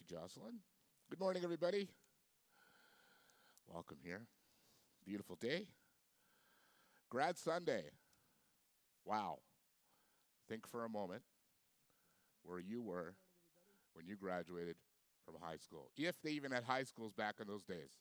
you, Jocelyn. Good morning, everybody. Welcome here. Beautiful day. Grad Sunday. Wow. Think for a moment where you were when you graduated from high school, if they even had high schools back in those days.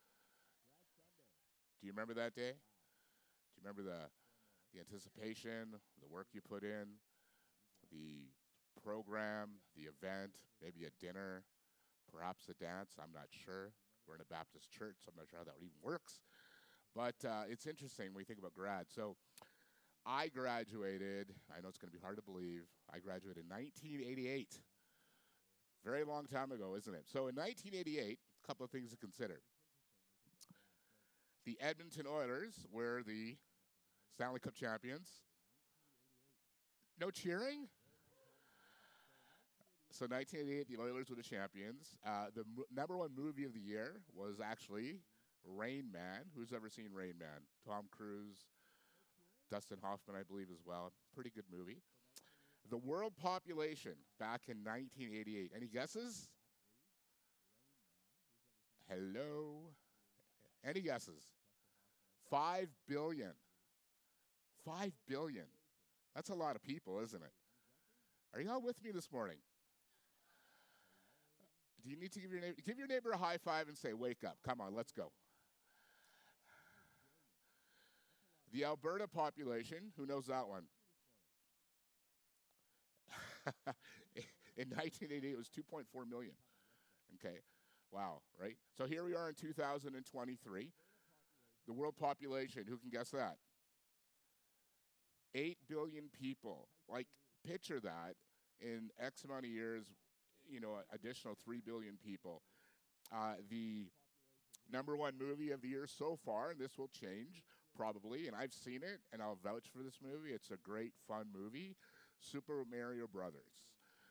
Do you remember that day? Do you remember the anticipation, the work you put in, the program, the event, maybe a dinner, perhaps a dance? I'm not sure. We're in a Baptist church, so I'm not sure how that even works. But it's interesting when you think about grad. So I graduated, I know it's going to be hard to believe, I graduated in 1988. Very long time ago, isn't it? So in 1988, a couple of things to consider. The Edmonton Oilers were the Stanley Cup champions. No cheering? So 1988, the Oilers were the champions. The number one movie of the year was actually Rain Man. Who's ever seen Rain Man? Tom Cruise, Dustin Hoffman, I believe, as well. Pretty good movie. The world population back in 1988. Any guesses? Hello? Any guesses? 5 billion. 5 billion. That's a lot of people, isn't it? Are you all with me this morning? Do you need to give your neighbor a high five and say, wake up. Come on, let's go. The Alberta population, who knows that one? In 1988, it was 2.4 million. Okay, wow, right? So here we are in 2023. The world population, who can guess that? 8 billion people. Like, picture that in X amount of years, additional 3 billion people. The number one movie of the year so far, and this will change probably, and I've seen it, and I'll vouch for this movie. It's a great, fun movie, Super Mario Brothers.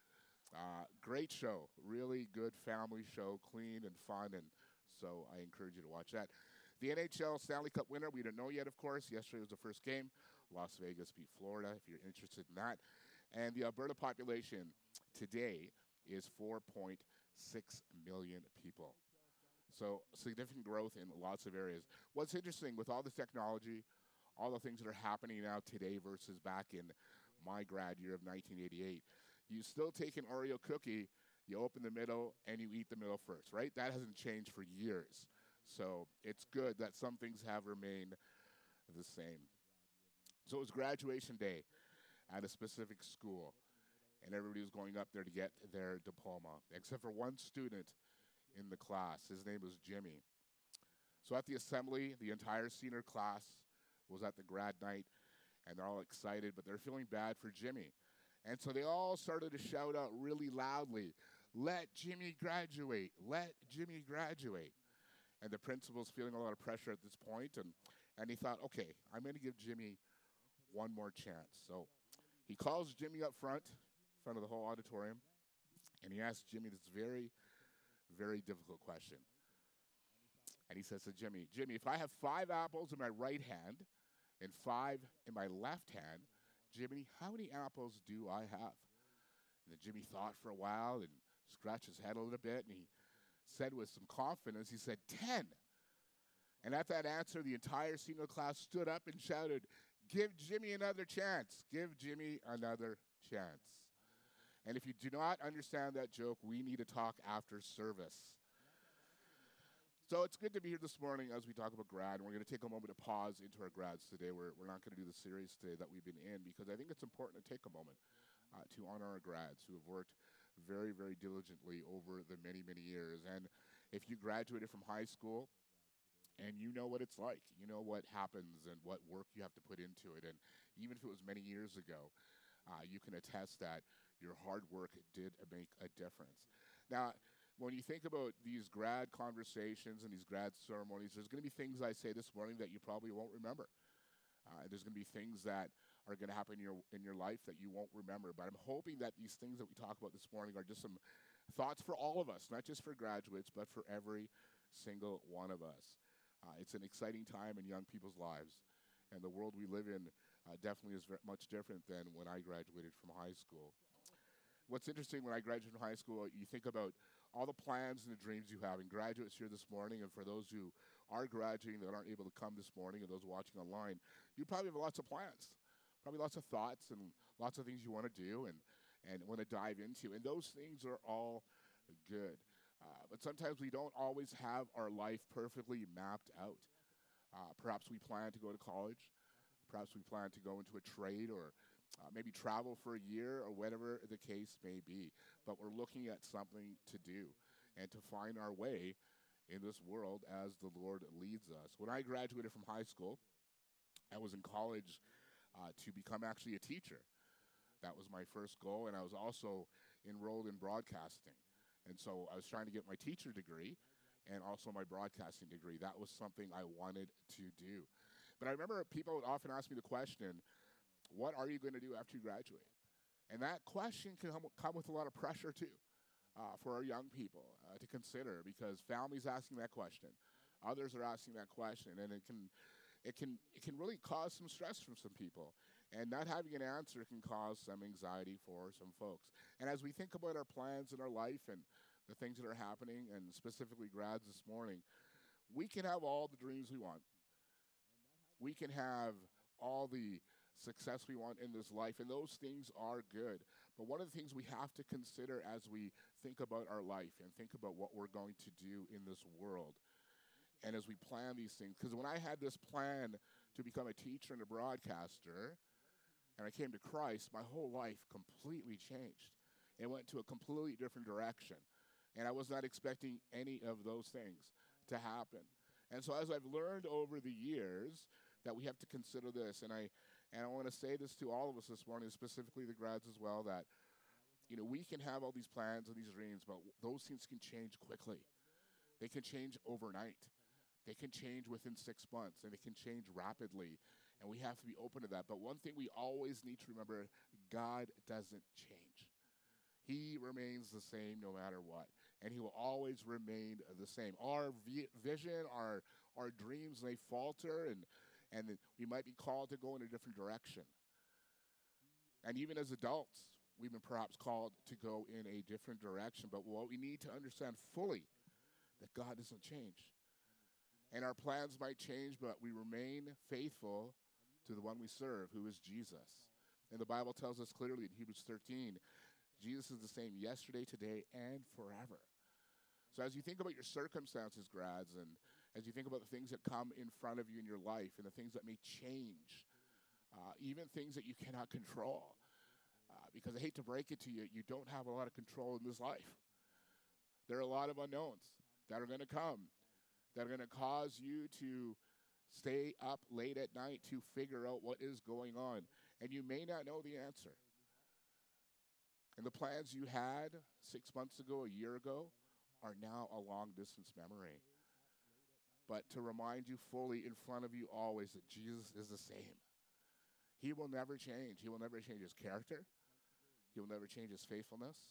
Great show, really good family show, clean and fun, and so I encourage you to watch that. The NHL Stanley Cup winner, we don't know yet, of course. Yesterday was the first game. Las Vegas beat Florida, if you're interested in that. And the Alberta population today is 4.6 million people. So significant growth in lots of areas. What's interesting with all the technology, all the things that are happening now today versus back in my grad year of 1988, you still take an Oreo cookie, you open the middle, and you eat the middle first, right? That hasn't changed for years. So it's good that some things have remained the same. So it was graduation day at a specific school, and everybody was going up there to get their diploma, except for one student in the class. His name was Jimmy. So at the assembly, the entire senior class was at the grad night, and they're all excited, but they're feeling bad for Jimmy. And so they all started to shout out really loudly, "Let Jimmy graduate, let Jimmy graduate." And the principal's feeling a lot of pressure at this point, and he thought, okay, I'm going to give Jimmy one more chance. So he calls Jimmy up front of the whole auditorium, and he asks Jimmy this very, very difficult question. And he says to Jimmy, if I have 5 apples in my right hand and 5 in my left hand, Jimmy, how many apples do I have? And then Jimmy thought for a while and scratched his head a little bit, and he said with some confidence, he said, 10. And at that answer, the entire senior class stood up and shouted, "Give Jimmy another chance. Give Jimmy another chance." And if you do not understand that joke, we need to talk after service. So it's good to be here this morning as we talk about grad, and we're going to take a moment to pause into our grads today. We're not going to do the series today that we've been in because I think it's important to take a moment to honor our grads who have worked very, very diligently over the many, many years. And if you graduated from high school and you know what it's like, you know what happens and what work you have to put into it, and even if it was many years ago, you can attest that your hard work did make a difference. Now, when you think about these grad conversations and these grad ceremonies, there's going to be things I say this morning that you probably won't remember. There's going to be things that are going to happen in your life that you won't remember. But I'm hoping that these things that we talk about this morning are just some thoughts for all of us, not just for graduates, but for every single one of us. It's an exciting time in young people's lives. And the world we live in definitely is much different than when I graduated from high school. What's interesting when I graduated from high school, you think about all the plans and the dreams you have. And graduates here this morning, and for those who are graduating that aren't able to come this morning, and those watching online, you probably have lots of plans, probably lots of thoughts and lots of things you want to do and want to dive into. And those things are all good. But sometimes we don't always have our life perfectly mapped out. Perhaps we plan to go to college. Perhaps we plan to go into a trade or maybe travel for a year or whatever the case may be. But we're looking at something to do and to find our way in this world as the Lord leads us. When I graduated from high school, I was in college to become actually a teacher. That was my first goal, and I was also enrolled in broadcasting. And so I was trying to get my teacher degree and also my broadcasting degree. That was something I wanted to do. But I remember people would often ask me the question, what are you going to do after you graduate? And that question can come with a lot of pressure, too, for our young people to consider, because families asking that question, others are asking that question, and it can really cause some stress from some people. And not having an answer can cause some anxiety for some folks. And as we think about our plans in our life and the things that are happening, and specifically grads this morning, we can have all the dreams we want. We can have all the success we want in this life, and those things are good. But one of the things we have to consider as we think about our life and think about what we're going to do in this world, and as we plan these things, because when I had this plan to become a teacher and a broadcaster, and I came to Christ, my whole life completely changed. It went to a completely different direction, and I was not expecting any of those things to happen. And so as I've learned over the years that we have to consider this, and I want to say this to all of us this morning, specifically the grads as well, that we can have all these plans and these dreams, but those things can change quickly. They can change overnight. They can change within 6 months, and they can change rapidly, and we have to be open to that. But one thing we always need to remember, God doesn't change. He remains the same no matter what, and he will always remain the same. Our vision, our dreams, they falter, and we might be called to go in a different direction. And even as adults, we've been perhaps called to go in a different direction. But what we need to understand fully, that God doesn't change. And our plans might change, but we remain faithful to the one we serve, who is Jesus. And the Bible tells us clearly in Hebrews 13, Jesus is the same yesterday, today, and forever. So as you think about your circumstances, grads, and as you think about the things that come in front of you in your life and the things that may change, even things that you cannot control, because I hate to break it to you, you don't have a lot of control in this life. There are a lot of unknowns that are going to come, that are going to cause you to stay up late at night to figure out what is going on. And you may not know the answer. And the plans you had 6 months ago, a year ago, are now a long-distance memory. But to remind you fully in front of you always that Jesus is the same. He will never change. He will never change his character. He will never change his faithfulness.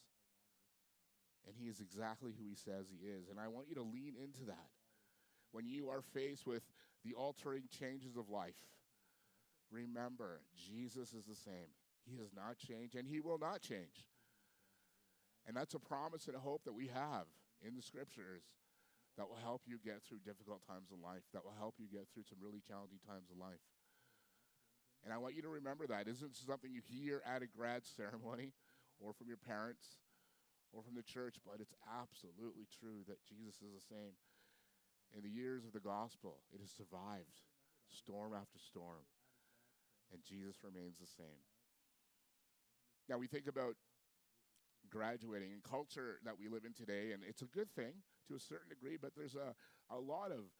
And he is exactly who he says he is. And I want you to lean into that. When you are faced with the altering changes of life, remember, Jesus is the same. He has not changed, and he will not change. And that's a promise and a hope that we have in the scriptures that will help you get through difficult times in life, that will help you get through some really challenging times in life. And I want you to remember that. Isn't something you hear at a grad ceremony or from your parents or from the church, but it's absolutely true that Jesus is the same. In the years of the gospel, it has survived storm after storm, and Jesus remains the same. Now, we think about graduating and culture that we live in today, and it's a good thing to a certain degree, but there's a lot of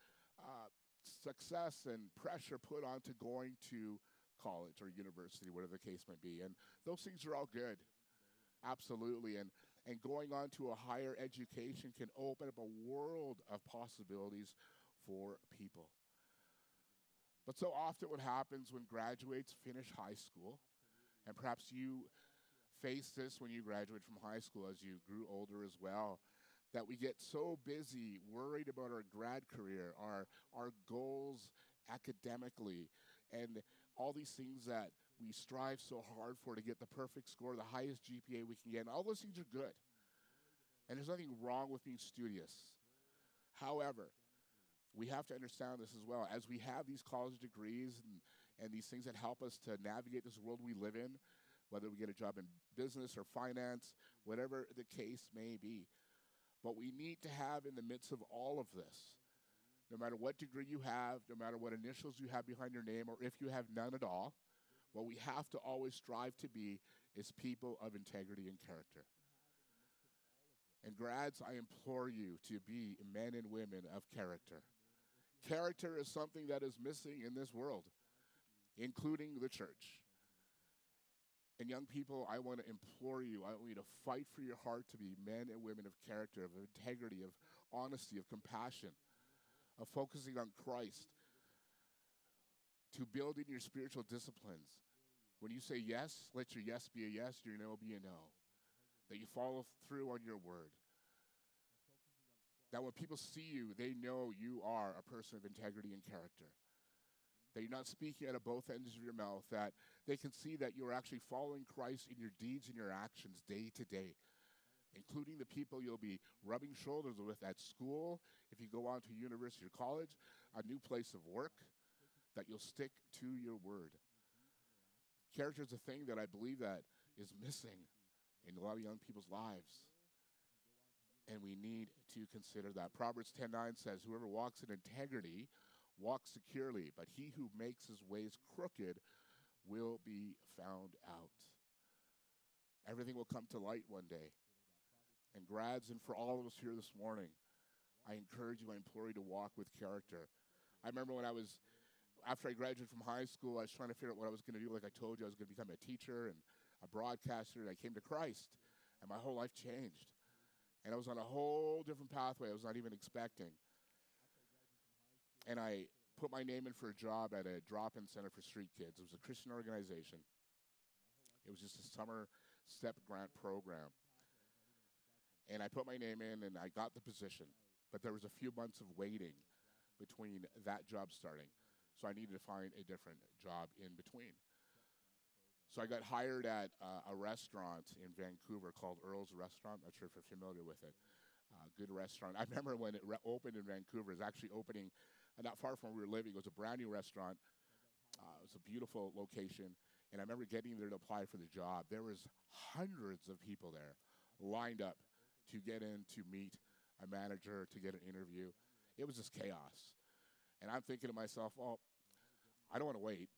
success and pressure put onto going to college or university, whatever the case might be. And those things are all good, absolutely. And going on to a higher education can open up a world of possibilities for people. But so often what happens when graduates finish high school, and perhaps you faced this when you graduated from high school as you grew older as well, that we get so busy worried about our grad career, our goals academically, and all these things that we strive so hard for to get the perfect score, the highest GPA we can get. And all those things are good. And there's nothing wrong with being studious. However, we have to understand this as well. As we have these college degrees and these things that help us to navigate this world we live in, whether we get a job in business or finance, whatever the case may be. But we need to have in the midst of all of this, no matter what degree you have, no matter what initials you have behind your name, or if you have none at all, what we have to always strive to be is people of integrity and character. And grads, I implore you to be men and women of character. Character is something that is missing in this world, including the church. And young people, I want to implore you, I want you to fight for your heart to be men and women of character, of integrity, of honesty, of compassion, of focusing on Christ, to build in your spiritual disciplines. When you say yes, let your yes be a yes, your no be a no. That you follow through on your word. That when people see you, they know you are a person of integrity and character. That you're not speaking out of both ends of your mouth, that they can see that you're actually following Christ in your deeds and your actions day to day, including the people you'll be rubbing shoulders with at school, if you go on to university or college, a new place of work, that you'll stick to your word. Character is a thing that I believe that is missing in a lot of young people's lives. And we need to consider that. Proverbs 10:9 says, whoever walks in integrity walks securely, but he who makes his ways crooked will be found out. Everything will come to light one day. And grads, and for all of us here this morning, I encourage you, I implore you to walk with character. I remember when after I graduated from high school, I was trying to figure out what I was going to do. Like I told you, I was going to become a teacher and a broadcaster, and I came to Christ, and my whole life changed. And I was on a whole different pathway I was not even expecting. And I put my name in for a job at a drop-in center for street kids. It was a Christian organization. It was just a summer step grant program. And I put my name in, and I got the position. But there was a few months of waiting between that job starting. So I needed to find a different job in between. So I got hired at a restaurant in Vancouver called Earl's Restaurant. I'm not sure if you're familiar with it. Good restaurant. I remember when it opened in Vancouver. It was actually opening not far from where we were living. It was a brand new restaurant. It was a beautiful location. And I remember getting there to apply for the job. There was hundreds of people there lined up to get in to meet a manager, to get an interview. It was just chaos. And I'm thinking to myself, well, I don't want to wait.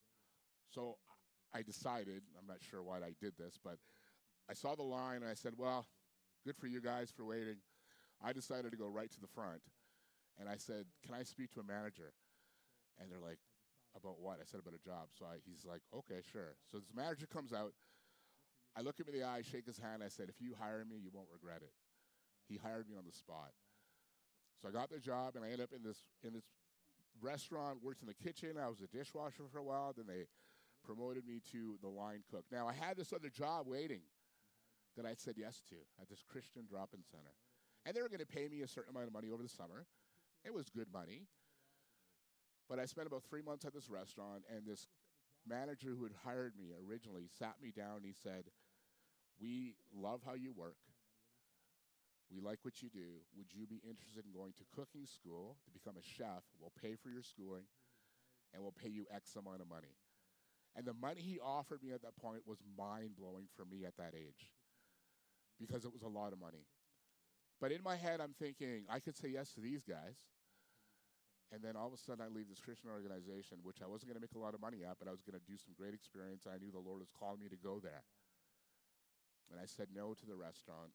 So I decided, I'm not sure why I did this, but I saw the line and I said, well, good for you guys for waiting. I decided to go right to the front. And I said, can I speak to a manager? And they're like, about what? I said, about a job. So he's like, okay, sure. So this manager comes out. I look him in the eye, shake his hand. I said, if you hire me, you won't regret it. He hired me on the spot. So I got the job, and I ended up in this restaurant, worked in the kitchen. I was a dishwasher for a while. Then they promoted me to the line cook. Now, I had this other job waiting that I said yes to at this Christian drop-in center. And they were going to pay me a certain amount of money over the summer. It was good money. But I spent about 3 months at this restaurant, and this manager who had hired me originally sat me down, and he said, we love how you work. We like what you do. Would you be interested in going to cooking school to become a chef? We'll pay for your schooling, and we'll pay you X amount of money. And the money he offered me at that point was mind-blowing for me at that age because it was a lot of money. But in my head, I'm thinking, I could say yes to these guys, and then all of a sudden I leave this Christian organization, which I wasn't going to make a lot of money at, but I was going to do some great experience, and I knew the Lord was calling me to go there. And I said no to the restaurant,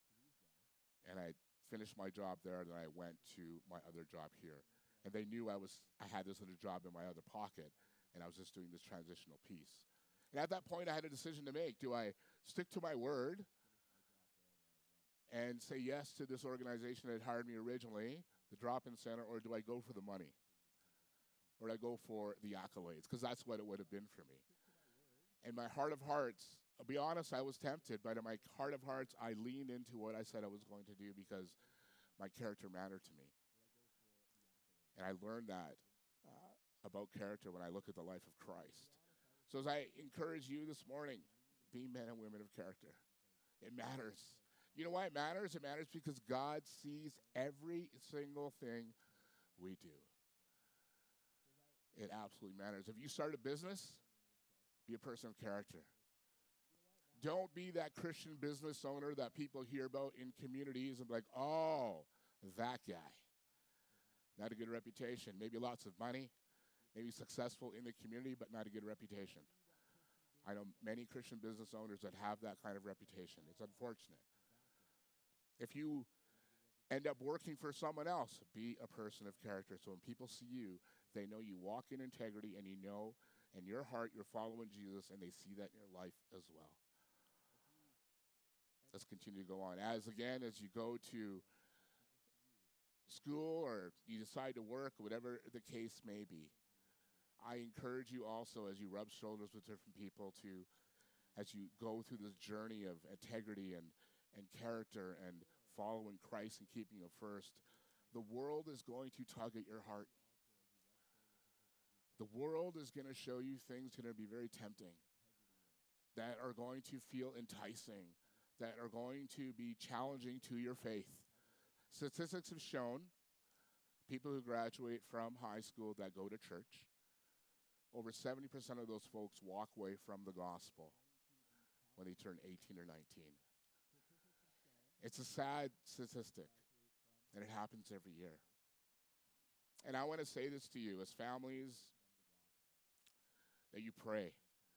and I finished my job there, and then I went to my other job here. And they knew I had this other job in my other pocket, and I was just doing this transitional piece. And at that point, I had a decision to make. Do I stick to my word and say yes to this organization that hired me originally, the drop-in center, or do I go for the money? Or do I go for the accolades? Because that's what it would have been for me. In my heart of hearts, I'll be honest, I was tempted, but in my heart of hearts, I leaned into what I said I was going to do because my character mattered to me. And I learned that about character when I look at the life of Christ. So as I encourage you this morning, be men and women of character. It matters. You know why it matters? It matters because God sees every single thing we do. It absolutely matters. If you start a business, be a person of character. Don't be that Christian business owner that people hear about in communities and be like, oh, that guy. Not a good reputation. Maybe lots of money, maybe successful in the community, but not a good reputation. I know many Christian business owners that have that kind of reputation. It's unfortunate. If you end up working for someone else, be a person of character. So when people see you, they know you walk in integrity and you know in your heart you're following Jesus, and they see that in your life as well. Let's continue to go on. As you go to school or you decide to work, whatever the case may be, I encourage you also, as you rub shoulders with different people, as you go through this journey of integrity and character and following Christ and keeping Him first, the world is going to tug at your heart. The world is going to show you things that are going to be very tempting, that are going to feel enticing, that are going to be challenging to your faith. Statistics have shown people who graduate from high school that go to church, over 70% of those folks walk away from the gospel when they turn 18 or 19. It's a sad statistic, and it happens every year. And I want to say this to you, as families, that you pray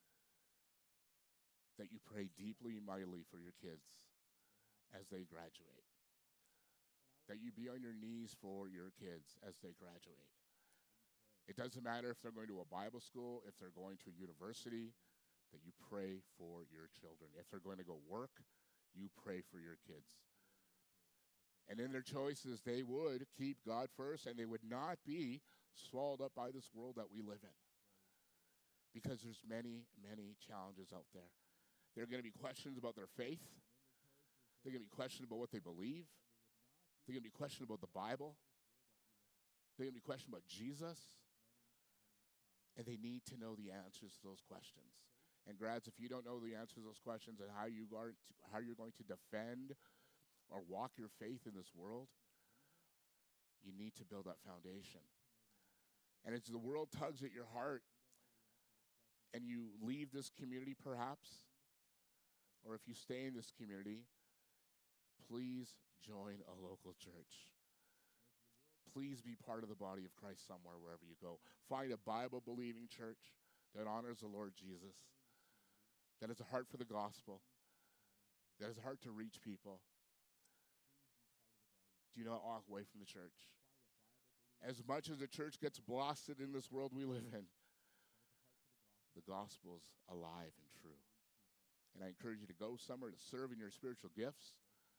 deeply and mightily for your kids as they graduate. That you be on your knees for your kids as they graduate. It doesn't matter if they're going to a Bible school, if they're going to a university, that you pray for your children. If they're going to go work, you pray for your kids. And in their choices, they would keep God first, and they would not be swallowed up by this world that we live in. Because there's many, many challenges out there. There are going to be questions about their faith. There are going to be questions about what they believe. There are going to be questions about the Bible. There are going to be questions about Jesus. And they need to know the answers to those questions. And grads, if you don't know the answers to those questions and how you're going to defend or walk your faith in this world, you need to build that foundation. And as the world tugs at your heart and you leave this community perhaps, or if you stay in this community, please join a local church. Please be part of the body of Christ somewhere, wherever you go. Find a Bible-believing church that honors the Lord Jesus, that has a heart for the gospel, that has a heart to reach people. Do not walk away from the church. As much as the church gets blasted in this world we live in, the gospel's alive and true. And I encourage you to go somewhere to serve in your spiritual gifts,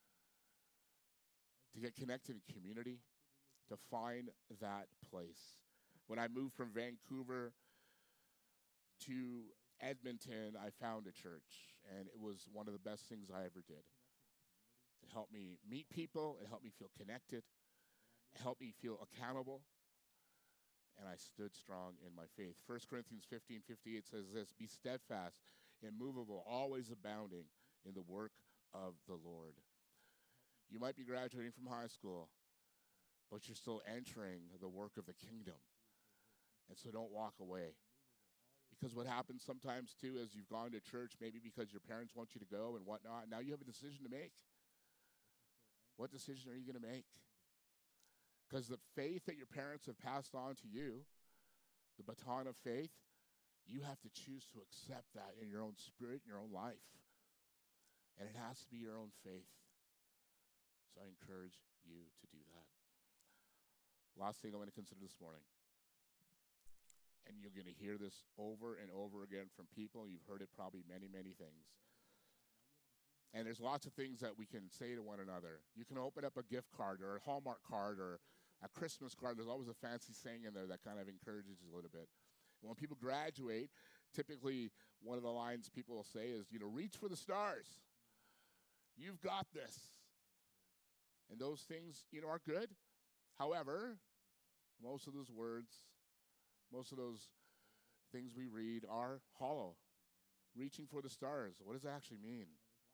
to get connected in community, to find that place. When I moved from Vancouver to Edmonton, I found a church, and it was one of the best things I ever did. It helped me meet people. It helped me feel connected. It helped me feel accountable. And I stood strong in my faith. 1 Corinthians 15:58 says this: be steadfast, immovable, always abounding in the work of the Lord. You might be graduating from high school, but you're still entering the work of the kingdom. And so don't walk away. Because what happens sometimes, too, is you've gone to church maybe because your parents want you to go and whatnot. Now you have a decision to make. What decision are you going to make? Because the faith that your parents have passed on to you, the baton of faith, you have to choose to accept that in your own spirit, in your own life. And it has to be your own faith. So I encourage you to do that. Last thing I want to consider this morning, and you're going to hear this over and over again from people. You've heard it probably many, many things. And there's lots of things that we can say to one another. You can open up a gift card or a Hallmark card or a Christmas card. There's always a fancy saying in there that kind of encourages you a little bit. And when people graduate, typically one of the lines people will say is, reach for the stars. You've got this. And those things, are good. However, most of those words, most of those things we read are hollow. Reaching for the stars. What does that actually mean?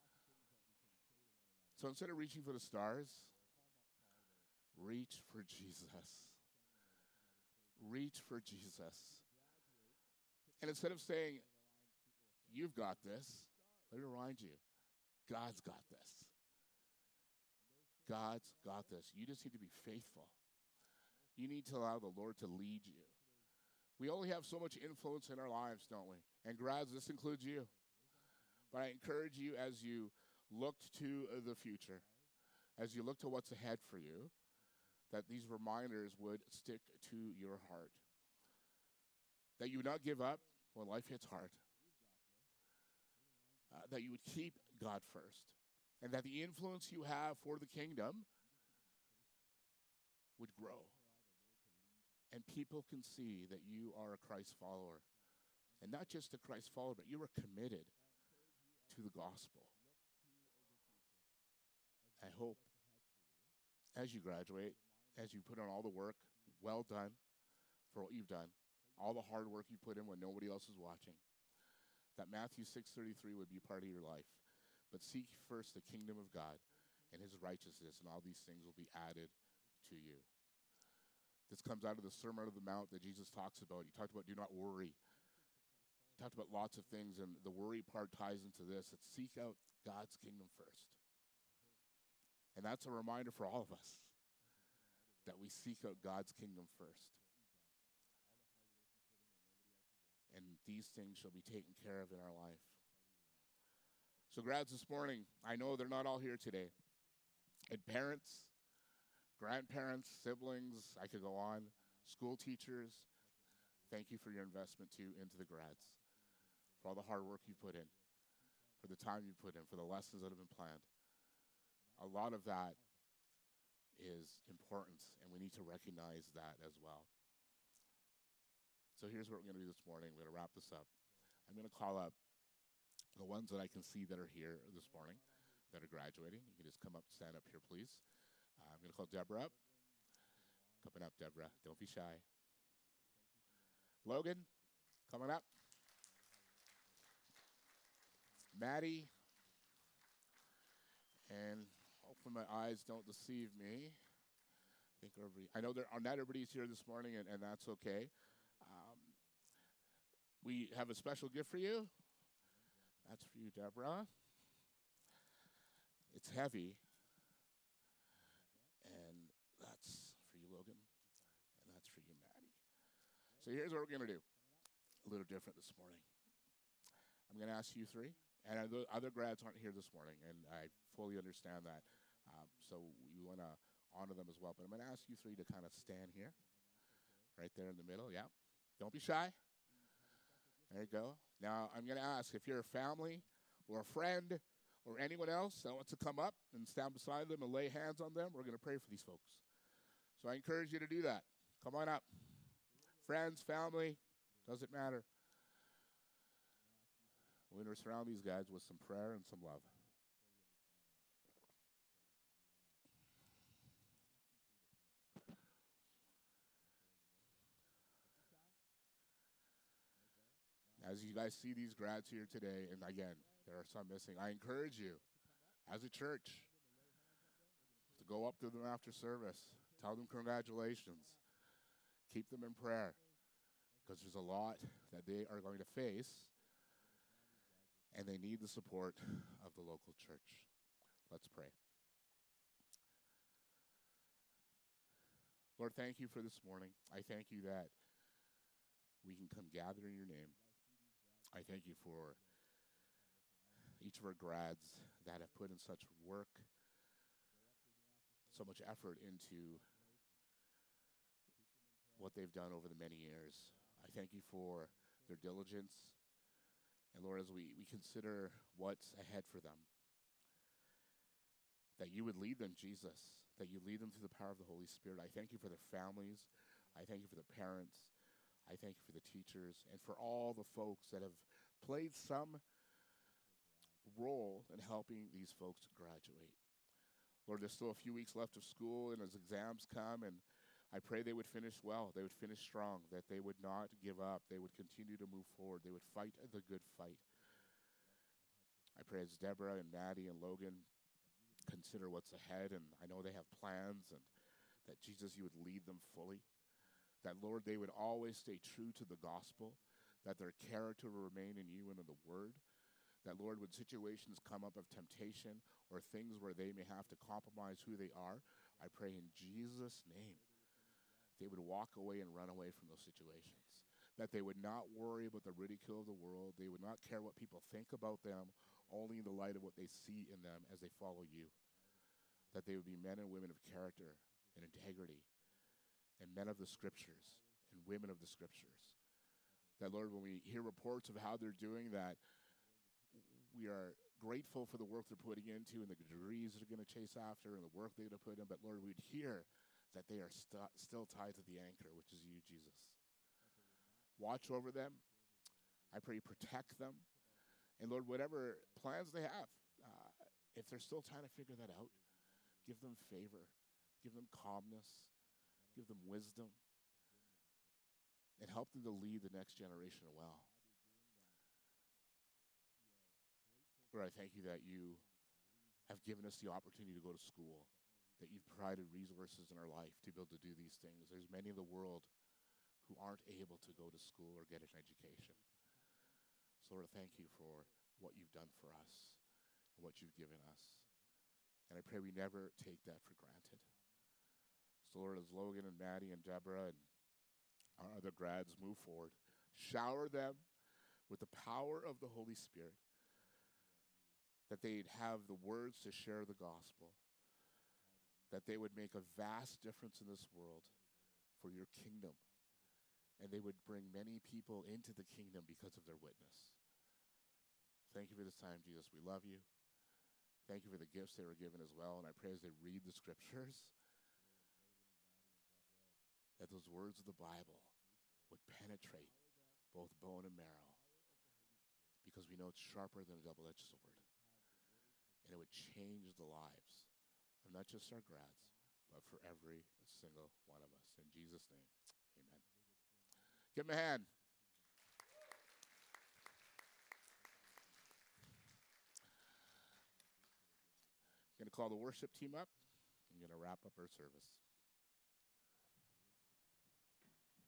So instead of reaching for the stars, reach for Jesus. Reach for Jesus. And instead of saying, you've got this, let me remind you, God's got this. God's got this. You just need to be faithful. You need to allow the Lord to lead you. We only have so much influence in our lives, don't we? And grads, this includes you. But I encourage you as you look to the future, as you look to what's ahead for you, that these reminders would stick to your heart. That you would not give up when life hits hard. That you would keep God first. And that the influence you have for the kingdom would grow. And people can see that you are a Christ follower. And not just a Christ follower, but you are committed to the gospel. I hope as you graduate, as you put on all the work, well done for what you've done, all the hard work you put in when nobody else is watching, that Matthew 6:33 would be part of your life. But seek first the kingdom of God and his righteousness, and all these things will be added to you. This comes out of the Sermon on the Mount that Jesus talks about. He talked about do not worry. He talked about lots of things, and the worry part ties into this. It's seek out God's kingdom first. And that's a reminder for all of us that we seek out God's kingdom first. And these things shall be taken care of in our life. So grads, this morning, I know they're not all here today. And parents, grandparents, siblings, I could go on, school teachers, thank you for your investment too into the grads, for all the hard work you put in, for the time you put in, for the lessons that have been planned. A lot of that is important, and we need to recognize that as well. So here's what we're going to do this morning. We're going to wrap this up. I'm going to call up the ones that I can see that are here this morning that are graduating. You can just come up, stand up here, please. I'm going to call Deborah up. Coming up, Deborah. Don't be shy. Logan, coming up. Maddie. And hopefully my eyes don't deceive me. I know not everybody's here this morning, and that's okay. We have a special gift for you. That's for you, Deborah. It's heavy. And that's for you, Logan. And that's for you, Maddie. So here's what we're going to do. A little different this morning. I'm going to ask you three. And the other grads aren't here this morning, and I fully understand that. So we want to honor them as well. But I'm going to ask you three to kind of stand here. Right there in the middle, yeah. Don't be shy. There you go. Now, I'm going to ask if you're a family or a friend or anyone else that wants to come up and stand beside them and lay hands on them, we're going to pray for these folks. So I encourage you to do that. Come on up. Friends, family, doesn't matter. We're going to surround these guys with some prayer and some love. As you guys see these grads here today, and again, there are some missing, I encourage you, as a church, to go up to them after service, tell them congratulations, keep them in prayer, because there's a lot that they are going to face, and they need the support of the local church. Let's pray. Lord, thank you for this morning. I thank you that we can come gather in your name. I thank you for each of our grads that have put in such work, so much effort into what they've done over the many years. I thank you for their diligence. And Lord, as we consider what's ahead for them, that you would lead them, Jesus, that you lead them through the power of the Holy Spirit. I thank you for their families. I thank you for the parents. I thank you for the teachers and for all the folks that have played some role in helping these folks graduate. Lord, there's still a few weeks left of school, and as exams come, and I pray they would finish well, they would finish strong, that they would not give up, they would continue to move forward, they would fight the good fight. I pray as Deborah and Maddie and Logan consider what's ahead, and I know they have plans, and that Jesus, you would lead them fully. That, Lord, they would always stay true to the gospel, that their character will remain in you and in the word. That, Lord, when situations come up of temptation or things where they may have to compromise who they are, I pray in Jesus' name they would walk away and run away from those situations. That they would not worry about the ridicule of the world. They would not care what people think about them, only in the light of what they see in them as they follow you. That they would be men and women of character and integrity, and men of the scriptures and women of the scriptures. That, Lord, when we hear reports of how they're doing, that we are grateful for the work they're putting into and the degrees they're going to chase after and the work they're going to put in. But, Lord, we'd hear that they are still tied to the anchor, which is you, Jesus. Watch over them. I pray you protect them. And, Lord, whatever plans they have, if they're still trying to figure that out, give them favor, give them calmness, give them wisdom, and help them to lead the next generation well. Lord, I thank you that you have given us the opportunity to go to school, that you've provided resources in our life to be able to do these things. There's many in the world who aren't able to go to school or get an education. So, Lord, thank you for what you've done for us and what you've given us. And I pray we never take that for granted. So, Lord, as Logan and Maddie and Deborah and our other grads move forward, shower them with the power of the Holy Spirit, that they'd have the words to share the gospel, that they would make a vast difference in this world for your kingdom, and they would bring many people into the kingdom because of their witness. Thank you for this time, Jesus. We love you. Thank you for the gifts they were given as well, and I pray as they read the scriptures, that those words of the Bible would penetrate both bone and marrow, because we know it's sharper than a double-edged sword. And it would change the lives of not just our grads, but for every single one of us. In Jesus' name, amen. Give him a hand. I'm going to call the worship team up. I'm going to wrap up our service.